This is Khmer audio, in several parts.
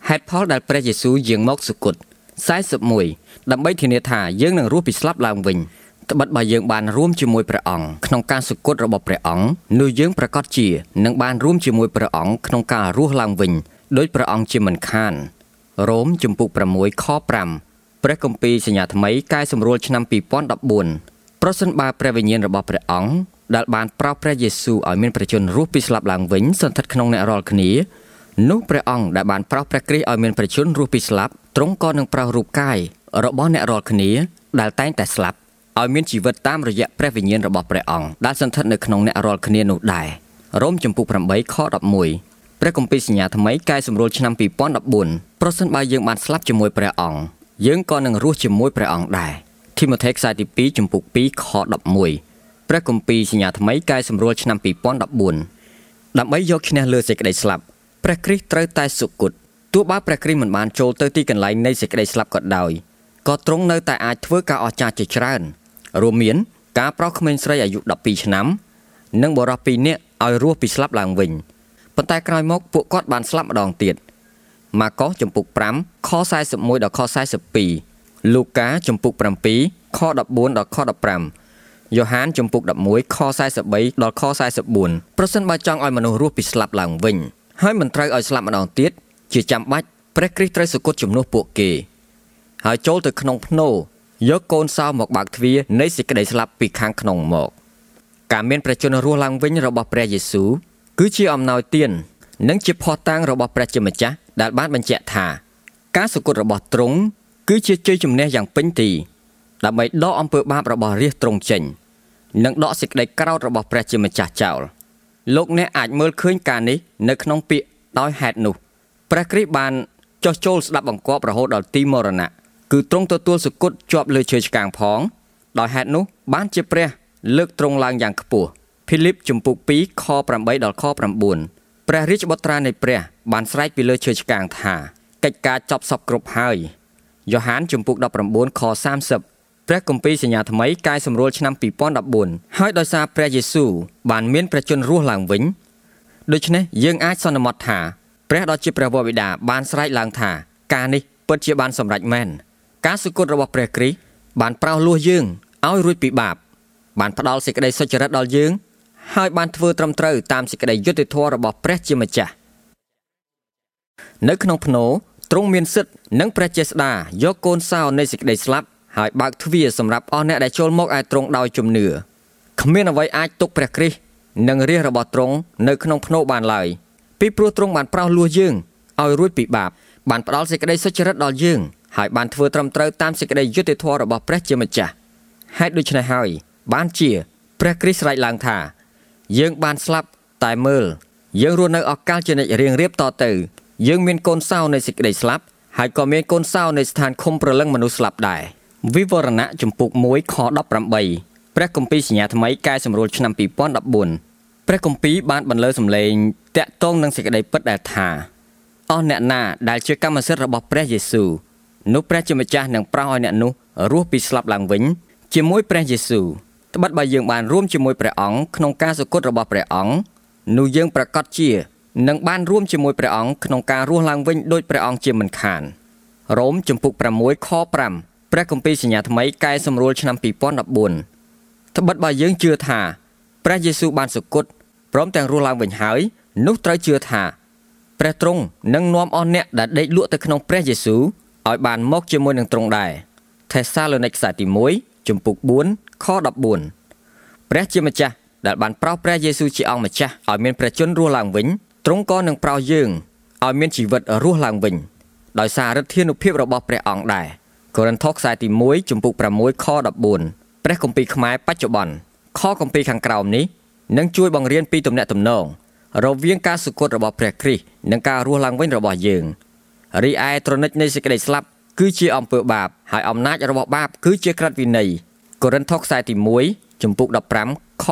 ហេតុផលដែលព្រះយេស៊ូវយាងមកសុគត41ដើម្បីធានាថាយើងនឹងរស់ពីស្លាប់ឡើងវិញត្បិតបើយើងបានរួមជាមួយព្រះអង្គក្នុងការសុគតរបស់ព្រះអង្គនោះយើងប្រកាសជានឹងបានរួមជាមួយព្រះអង្គក្នុងការរស់ឡើងវិញដោយព្រះអង្គជាមិនខានរ៉ូមជំពូក6ខ5ព្រះគម្ពីរសញ្ញាថ្មីកែសម្រួលឆ្នាំ2014ប្រសិនបើព្រះវិញ្ញាណរបស់ព្រះអង្គដែលបានប្រោសព្រះយេស៊ូវឲ្យមានព្រះជន្មរស់ពីស្លាប់ឡើងវិញសន្ធិដ្ឋក្នុងអ្នករាល់គ្នានោះព្រះអង្គដែលបានប្រោសព្រះគ្រីស្ទឲ្យមានព្រះជន្មរស់ពីស្លាប់ទ្រង់ក៏នឹងប្រោសរូបកាយរបស់អ្នករាល់គ្នាដែលតែងតែស្លាប់ឲ្យមានជីវិតតាមរយៈព្រះវិញ្ញាណរបស់ព្រះអង្គដែលសន្ធិដ្ឋនៅក្នុងអ្នករាល់គ្នានោះដែររ៉ូមជំពូក8ខ11ព្រះគម្ពីរសញ្ញាថ្មីកែសម្រួលឆ្នាំ2014ប្រសិនបើយើងបានស្លាប់ជាមួយព្រះអង្គយើងក៏នឹងរស់ជាមួយព្រះអង្គដែរធីម៉ូថេខ្សែទី2ជំពូក2ខ11ព្រះគម្ពីរសញ្ញាថ្មីកែសម្រួលឆ្នាំ2014ដើម្បីយកឈ្នះលើសេចក្តីស្លាប់ព្រះគ្រីស្ទត្រូវតែសុគតទោះបើព្រះគ្រីស្ទមិនបានចូលទៅទីកន្លែងនៃសេចក្តីស្លាប់ក៏ដោយក៏ទ្រង់នៅតែអាចធ្វើការអស្ចារ្យជាច្រើនរួមមានការប្រោសក្មេងស្រីអាយុ12ឆ្នាំនិងបុរស2នាក់ឲ្យរស់ពីស្លាប់ឡើងវិញប៉ុន្តែក្រោយមកពួកគាត់បានស្លាប់ម្ដងទៀតម៉ាកុសជំពូក5ខ41ដល់ខ42លូកាជំពូក7ខ14ដល់ខ15យ៉ូហានជំពូក11ខ43ដល់ខ44ប្រសិនបើចង់ឲ្យមនុស្សរស់ពីស្លាប់ឡើងវិញហើយមិនត្រូវឲ្យស្លាប់ម្ដងទៀតជាចាំបាច់ព្រះគ្រីស្ទត្រូវសុគតជំនួសពួកគេហើយចូលទៅក្នុងភ្នូរយកកូនសោមកបើកទ្វារនៃសេចក្តីស្លាប់ពីខាងក្នុងមកការមានព្រះជន្មរស់ឡើងវិញរបស់ព្រះយេស៊ូវគឺជាអំណោយទាននិងជាភស្តុតាងរបស់ព្រះជាម្ចាស់ដែលបានបញ្ជាក់ថាការសុគតរបស់ទ្រង់គឺជាជ័យជំនះយ៉ាងពេញទីដើម្បីដកអំពើបាបរបស់រាជទ្រង់ចេញនិងដកសេចក្តីក្រោធរបស់ព្រះជាម្ចាស់ចោលលោកអ្នកអាចមើលឃើញការនេះនៅក្នុងពាក្យដោយហេតុនោះព្រះគ្រីស្ទបានចុះចូលស្ដាប់បង្គាប់រហូតដល់ទីមរណៈគឺទ្រង់ទទួលសុគតជាប់លើឈើឆ្កាងផងដោយហេតុនោះបានជាព្រះលើកទ្រង់ឡើងយ៉ាងខ្ពស់ភីលីបជំពូក2ខ8ដល់ខ9ព្រះរាជបុត្រានៃព្រះបានស្រែកពីលើឈើឆ្កាងថាកិច្ចការចប់សពគ្រប់ហើយយ៉ូហានជំពូក19ខ30ព្រះគម្ពីរសញ្ញាថ្មីកែសម្រួលឆ្នាំ2014ហើយដោយសារព្រះយេស៊ូវបានមានព្រះជន្មរស់ឡើងវិញដូច្នេះយើងអាចសន្មតថាព្រះដ៏ជាព្រះវរបិតាបានស្រែកឡើងថាការនេះពិតជាបានសម្រេចមែនការសុគតរបស់ព្រះគ្រីស្ទបានប្រោសលោះយើងឲ្យរួចពីបាបបានផ្ដល់សេចក្តីសុចរិតដល់យើងហើយបានធ្វើត្រឹមត្រូវតាមសេចក្តីយុត្តិធម៌របស់ព្រះជាម្ចាស់នៅក្នុងភ្នូរទ្រង់មានសិទ្ធិនិងព្រះចេស្តាយកកូនសោនៃសេចក្តីស្លាប់ហើយបើកទ្វារសម្រាប់អស់អ្នកដែលចូលមកឯទ្រង់ដោយជំនឿគ្មានអ្វីអាចទប់ព្រះគ្រីស្ទនិងរាជរបស់ទ្រង់នៅក្នុងភ្នូរបានឡើយពីព្រោះទ្រង់បានប្រោសលោះយើងឲ្យរួចពីបាបបានផ្ដល់សេចក្តីសុចរិតដល់យើងហើយបានធ្វើត្រឹមត្រូវតាមសេចក្តីយុត្តិធម៌របស់ព្រះជាម្ចាស់ហេតុដូច្នេះហើយបានជាព្រះគ្រីស្ទស្រែកឡើងថាយើងបានស្លាប់តែមើលយើងរស់នៅអកលជានិច្ចរៀងរៀបតទៅយើងមានកូនសោនៃសេចក្តីស្លាប់ហើយក៏មានកូនសោនៃស្ថានឃុំព្រលឹងមនុស្សស្លាប់ដែរវិវរណៈជំពូក1ខ18ព្រះគម្ពីរសញ្ញាថ្មីកែសម្រួលឆ្នាំ2014ព្រះគម្ពីរបានបន្លឺសម្លេងតាក់ទងនឹងសេចក្តីពិតដែលថាអស់អ្នកណាដែលជាកម្មសិទ្ធិរបស់ព្រះយេស៊ូវនោះព្រះជាម្ចាស់នឹងប្រោសឲ្យអ្នកនោះរស់ពីស្លាប់ឡើងវិញជាមួយព្រះយេស៊ូវត្បិតបើយើងបានរួមជាមួយព្រះអង្គក្នុងការសុគតរបស់ព្រះអង្គនោះយើងប្រកាសជានឹងបានរួមជាមួយព្រះអង្គក្នុងការរស់ឡើងវិញដោយព្រះអង្គជាមិនខានរ៉ូមជំពូក6ខ5ព្រះគម្ពីរសញ្ញាថ្មីកែសម្រួលឆ្នាំ2014ត្បិតបើយើងជឿថាព្រះយេស៊ូវបានសុគតព្រមទាំងរស់ឡើងវិញហើយនោះត្រូវជឿថាព្រះទ្រង់នឹងនាំអស់អ្នកដែលដេកលក់ទៅក្នុងព្រះយេស៊ូវឲ្យបានមកជាមួយនឹងទ្រង់ដែរថេសាឡូនីកខ្សែទី1ជំពូក4ខ14ព្រះជាម្ចាស់ដែលបានប្រោសព្រះយេស៊ូវជាអង្គម្ចាស់ឲ្យមានព្រះជន្មរស់ឡើងវិញទ្រង់ក៏នឹងប្រោសយើងឲ្យមានជីវិតរស់ឡើងវិញដោយសារឫទ្ធានុភាពរបស់ព្រះអង្គដែរកូរិនថូសខ្សែទី1ជំពូក6ខ14ព្រះគម្ពីរខ្មែរបច្ចុប្បន្នខគម្ពីរខាងក្រោមនេះនឹងជួយបង្រៀនពីទំនាក់ទំនងរវាងការសុគតរបស់ព្រះគ្រីស្ទនិងការរស់ឡើងវិញរបស់យើងរីឯត្រនិចនៃសេចក្តីស្លាប់គឺជាអំពើបាបហើយអំណាចរបស់បាបគឺជាក្រឹតវិន័យកូរិនថូសខ្សែទី1ជំពូក15ខ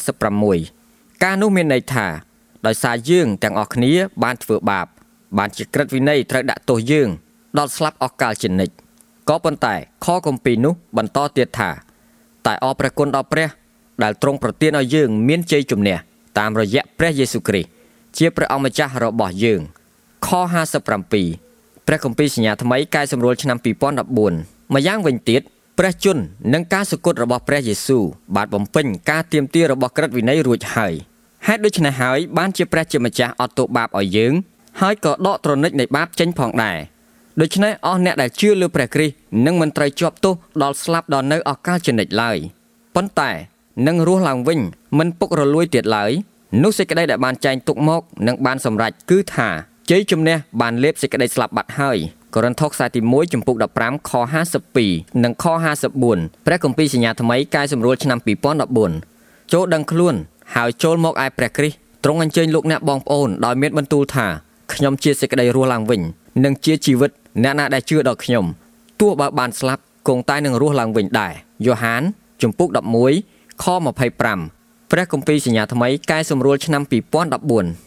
56ការនោះមានន័យថាដោយសារយើងទាំងអស់គ្នាបានធ្វើបាបបានជាក្រឹតវិន័យត្រូវដាក់ទោសយើងដល់ស្លាប់អស់កលជានិច្ចក៏ប៉ុន្តែខគម្ពីរនោះបន្តទៀតថាតែអរព្រះគុណដល់ព្រះដែលទ្រង់ប្រទានឲ្យយើងមានជ័យជំនះតាមរយៈព្រះយេស៊ូវគ្រីស្ទជាព្រះអង្គម្ចាស់របស់យើងខ57 ព្រះគម្ពីរសញ្ញាថ្មីកែសម្រួលឆ្នាំ2014ម្យ៉ាងវិញទៀតព្រះជន្មនិងការសុគតរបស់ព្រះយេស៊ូវបានបំពេញការទាមទាររបស់ក្រឹតវិន័យរួចហើយហេតុដូច្នេះហើយបានជាព្រះជាម្ចាស់អត់ទោសបាបឲ្យយើងហើយក៏ដកទ្រនិចនៃបាបចេញផងដែរដូច្នេះអស់អ្នកដែលជឿលើព្រះគ្រីស្ទនឹងមិនត្រូវជាប់ទោសដល់ស្លាប់ដល់នៅអកាលជានិច្ចឡើយប៉ុន្តែនឹងរស់ឡើងវិញមិនពុករលួយទៀតឡើយនោះសេចក្តីដែលបានចែងទុកមកនឹងបានសម្រេចគឺថាជ័យជំនះបានលេបសេចក្តីស្លាប់បាត់ហើយកូរិនថូសខ្សែទី1ចំពុក15ខ52និងខ54ព្រះគម្ពីរសញ្ញាថ្មីកែសម្រួលឆ្នាំ2014ចូលដឹងខ្លួនហើយចូលមកឯព្រះគ្រីស្ទទ្រង់អញ្ជើញលោកអ្នកបងប្អូនដោយមានបន្ទូលថាខ្ញុំជាសេចក្តីរស់ឡើងវិញនិងជាជីវិតអ្នកណាដែលជឿដល់ខ្ញុំទោះបើបានស្លាប់គង់តែនឹងរស់ឡើងវិញដែរយ៉ូហានចំពុក11ខ25ព្រះគម្ពីរសញ្ញាថ្មីកែសម្រួលឆ្នាំ2014